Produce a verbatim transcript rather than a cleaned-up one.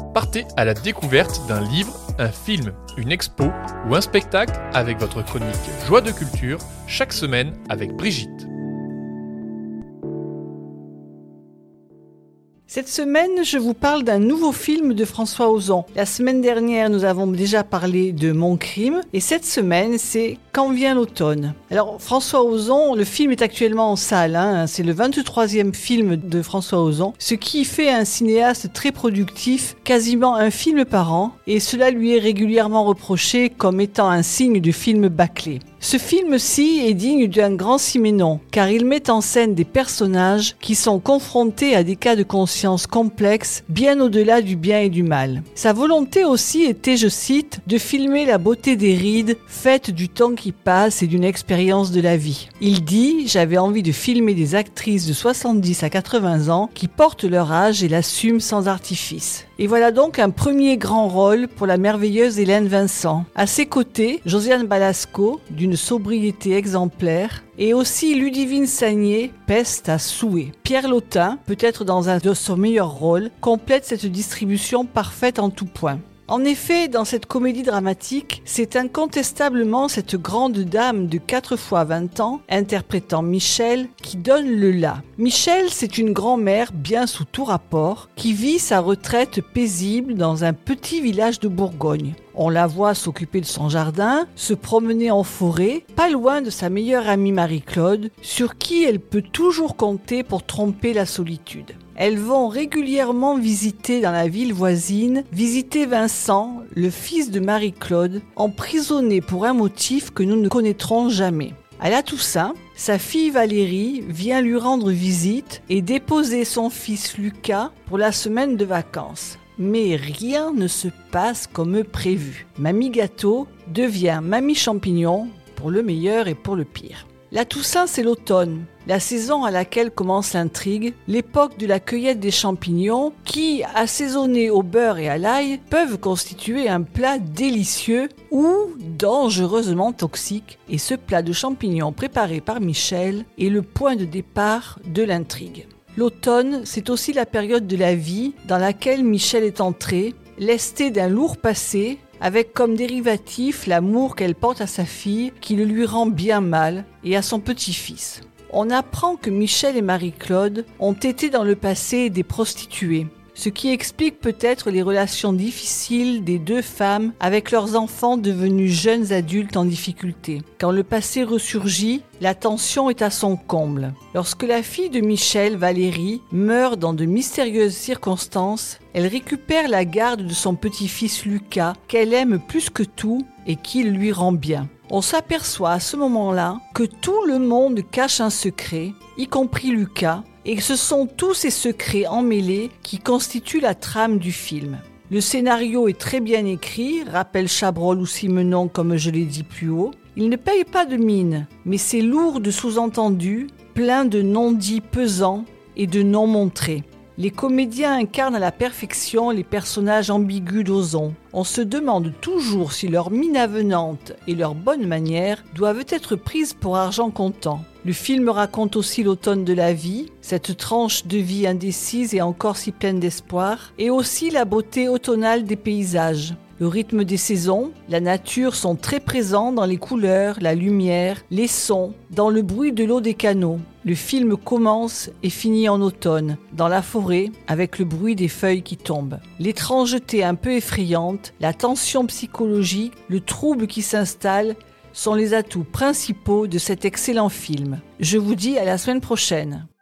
Partez à la découverte d'un livre, un film, une expo ou un spectacle avec votre chronique Joie de culture chaque semaine avec Brigitte. Cette semaine, je vous parle d'un nouveau film de François Ozon. La semaine dernière, nous avons déjà parlé de Mon crime et cette semaine, c'est Quand vient l'automne. Alors, François Ozon, le film est actuellement en salle. Hein, c'est le vingt-troisième film de François Ozon, ce qui fait un cinéaste très productif, quasiment un film par an, et cela lui est régulièrement reproché comme étant un signe de film bâclé. Ce film-ci est digne d'un grand Siménon, car il met en scène des personnages qui sont confrontés à des cas de conscience complexes, bien au-delà du bien et du mal. Sa volonté aussi était, je cite, de filmer la beauté des rides, faites du temps qui passe et d'une expérience de la vie. Il dit « J'avais envie de filmer des actrices de soixante-dix à quatre-vingts ans qui portent leur âge et l'assument sans artifice. » Et voilà donc un premier grand rôle pour la merveilleuse Hélène Vincent. À ses côtés, Josiane Balasco, d'une sobriété exemplaire, et aussi Ludivine Sagné, peste à souhait. Pierre Lotin, peut-être dans un de son meilleur rôle, complète cette distribution parfaite en tout point. En effet, dans cette comédie dramatique, c'est incontestablement cette grande dame de quatre fois vingt ans, interprétant Michel, qui donne le là. Michel, c'est une grand-mère bien sous tout rapport, qui vit sa retraite paisible dans un petit village de Bourgogne. On la voit s'occuper de son jardin, se promener en forêt, pas loin de sa meilleure amie Marie-Claude, sur qui elle peut toujours compter pour tromper la solitude. Elles vont régulièrement visiter dans la ville voisine, visiter Vincent, le fils de Marie-Claude, emprisonné pour un motif que nous ne connaîtrons jamais. À la Toussaint, sa fille Valérie vient lui rendre visite et déposer son fils Lucas pour la semaine de vacances. Mais rien ne se passe comme prévu. Mamie Gâteau devient Mamie Champignon pour le meilleur et pour le pire. La Toussaint, c'est l'automne, la saison à laquelle commence l'intrigue, l'époque de la cueillette des champignons qui, assaisonnés au beurre et à l'ail, peuvent constituer un plat délicieux ou dangereusement toxique. Et ce plat de champignons préparé par Michel est le point de départ de l'intrigue. L'automne, c'est aussi la période de la vie dans laquelle Michel est entré, lesté d'un lourd passé, avec comme dérivatif l'amour qu'elle porte à sa fille qui le lui rend bien mal et à son petit-fils. On apprend que Michel et Marie-Claude ont été dans le passé des prostituées, ce qui explique peut-être les relations difficiles des deux femmes avec leurs enfants devenus jeunes adultes en difficulté. Quand le passé ressurgit, la tension est à son comble. Lorsque la fille de Michel, Valérie, meurt dans de mystérieuses circonstances, elle récupère la garde de son petit-fils Lucas, qu'elle aime plus que tout et qui lui rend bien. On s'aperçoit à ce moment-là que tout le monde cache un secret, y compris Lucas, et que ce sont tous ces secrets emmêlés qui constituent la trame du film. Le scénario est très bien écrit, rappelle Chabrol ou Simenon comme je l'ai dit plus haut. Il ne paye pas de mine, mais c'est lourd de sous-entendus, plein de non-dits pesants et de non-montrés. Les comédiens incarnent à la perfection les personnages ambigus d'Ozon. On se demande toujours si leur mine avenante et leurs bonnes manières doivent être prises pour argent comptant. Le film raconte aussi l'automne de la vie, cette tranche de vie indécise et encore si pleine d'espoir, et aussi la beauté automnale des paysages. Le rythme des saisons, la nature sont très présents dans les couleurs, la lumière, les sons, dans le bruit de l'eau des canaux. Le film commence et finit en automne, dans la forêt, avec le bruit des feuilles qui tombent. L'étrangeté un peu effrayante, la tension psychologique, le trouble qui s'installe sont les atouts principaux de cet excellent film. Je vous dis à la semaine prochaine.